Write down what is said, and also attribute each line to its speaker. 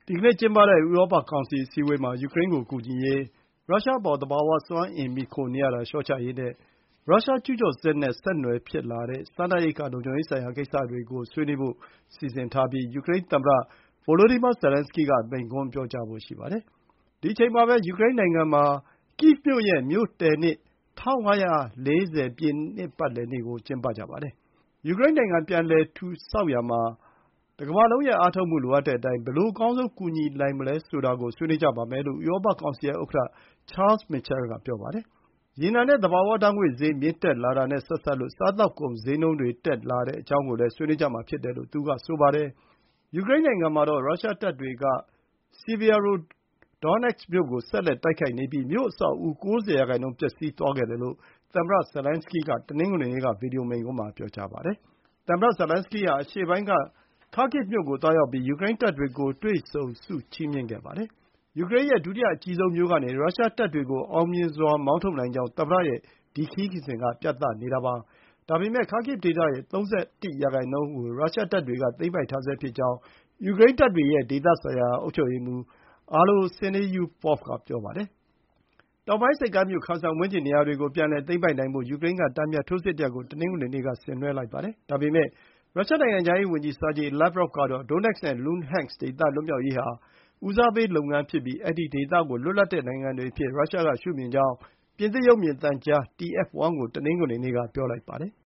Speaker 1: ဒီကနေ့ကျင်းပတဲ့ဥရောပကောင်စီအစည်းအဝေးမှာ ယူကရိန်းကိုကူညီရေး၊ ရုရှားအပေါ် သဘာဝစွမ်းအင်မှီခိုနေရတာလျှော့ချရေးနဲ့ ရုရှားကျူးကျော်စစ်နဲ့ဆက်နွယ်ဖြစ်လာတဲ့ စားနပ်ရိက္ခာလုံခြုံရေးဆိုင်ရာကိစ္စတွေကိုဆွေးနွေးဖို့စီစဉ်ထားပြီး ယူကရိန်းသမ္မတ Volodymyr Zelenskyy က မိန့်ခွန်းပြောကြားဖို့ရှိပါတယ်။ ဒီအချိန်မှာပဲ ယူကရိန်းနိုင်ငံမှာ Kyiv မြို့ရဲ့ မြို့တည်နှစ် ၁၅၄၀ ပြည့်နှစ်ပတ်လည်နေ့ကို ကျင်းပကြပါတယ်။ ယူကရိန်းနိုင်ငံပြန်လည်ထူဆောက်ရာမှာ တကမ္ဘာလုံးရဲ့အားထုတ်မှုလိုအပ်တဲ့အတိုင်း ဘယ်လို အကောင်းဆုံးကူညီနိုင်မလဲဆိုတာကို ဆွေးနွေးကြပါမယ်လို့ ဥရောပကောင်စီဥက္ကဋ္ဌ Charles Michel က ပြောပါတယ်။ ရေနံနဲ့သဘာဝဓာတ်ငွေ့ဈေးမြင့်တက်လာတာနဲ့ဆက်စပ်လို့ စားသောက်ကုန်ဈေးနှုန်းတွေတက်လာတဲ့အကြောင်းကိုလည်း ဆွေးနွေးကြမှာဖြစ်တယ်လို့ သူကဆိုပါတယ်။ ယူကရိန်းနိုင်ငံမှာတော့ ရုရှားတပ်တွေက Sievierodonetsk မြို့ကို ဆက်လက်တိုက်ခိုက်နေပြီး မြို့အဆောက်အဦ ၉၀ ရာနှုန်းပျက်စီးသွားခဲ့တယ်လို့ သမ္မတ Zelenskyy က တနင်္ဂနွေနေ့က ဗွီဒီယိုမိန့်ခွန်းမှာ ပြောပါတယ်။ သမ္မတ Zelenskyy ဟာ အရှေ့ပိုင်းက Kharkiv မြို့ကိုသွားရောက်ပြီး ယူကရိန်းတပ်တွေကို တွေ့ဆုံဆုချီးမြှင့်ခဲ့ပါတယ်။ ယူကရိန်းရဲ့ ဒုတိယအကြီးဆုံးမြို့ကနေ ရုရှားတပ်တွေကို အောင်မြင်စွာမောင်းထုတ်နိုင်ကြောင်း သမ္မတရဲ့ ဒီခရီးစဉ်က ပြနေတာပါ။ ဒါပေမဲ့ Kharkiv ဒေသရဲ့ ၃၁ ရာနှုန်းကို ရုရှားတပ်တွေက သိမ်းပိုက်ထားဆဲဖြစ်ကြောင်း ယူကရိန်းတပ်တွေရဲ့ ဒေသဆိုင်ရာအုပ်ချုပ်ရေးမှူး Arlo Syniehubov က ပြောပါတယ်။ တောင်ပိုင်းဆိပ်ကမ်းမြို့ Kherson ဝန်းကျင်နေရာတွေကို ပြန်လည်သိမ်းပိုက်နိုင်ဖို့ ယူကရိန်းက တန်ပြန်ထိုးစစ်တရပ်ကို တနင်္ဂနွေနေ့က ဆင်နွှဲလိုက်ပါတယ်။ ဒါပေမဲ့ ရုရှားနိုင်ငံခြားရေးဝန်ကြီး Sergey Lavrov ကတော့ Donetsk နဲ့ Luhansk ဒေသလွတ်မြောက်ရေးဟာ ဦးစားပေးလုပ်ငန်းဖြစ်ပြီး အဲဒီဒေသကို လွတ်လပ်တဲ့နိုင်ငံတွေအဖြစ် ရုရှားကရှုမြင်ကြောင်း ပြင်သစ်ရုပ်မြင်သံကြား TF1 ကို တနင်္ဂနွေနေ့က ပြောလိုက်ပါတယ်။